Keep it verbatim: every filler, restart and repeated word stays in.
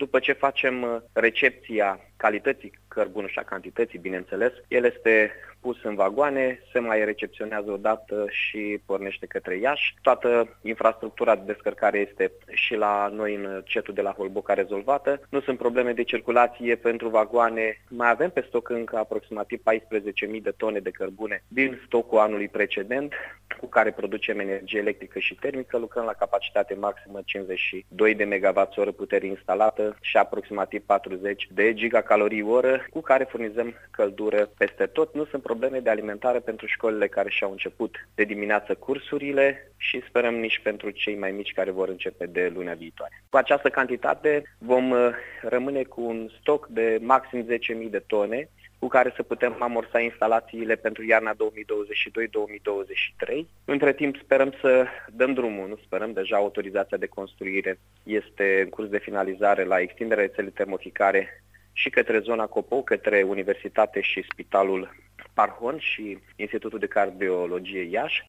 După ce facem recepția calității cărbunului și a cantității, bineînțeles, el este pus în vagoane, se mai recepționează odată și pornește către Iași. Toată infrastructura de descărcare este și la noi în cetul de la Holboca rezolvată. Nu sunt probleme de circulație pentru vagoane. Mai avem pe stoc încă aproximativ paisprezece mii de tone de cărbune din stocul anului precedent, cu care producem energie electrică și termică. Lucrăm la capacitate maximă cincizeci și doi de megawatt oră putere instalată și aproximativ patruzeci de gigacalorii oră, cu care furnizăm căldură peste tot. Nu sunt probleme de alimentare pentru școlile care și-au început de dimineață cursurile și sperăm nici pentru cei mai mici care vor începe de luna viitoare. Cu această cantitate vom rămâne cu un stoc de maxim zece mii de tone, cu care să putem amorsa instalațiile pentru iarna două mii douăzeci și doi două mii douăzeci și trei. Între timp sperăm să dăm drumul, nu sperăm, deja autorizația de construire este în curs de finalizare la extinderea rețelei termoficare și către zona Copou, către Universitate și Spitalul Parhon și Institutul de Cardiologie Iași.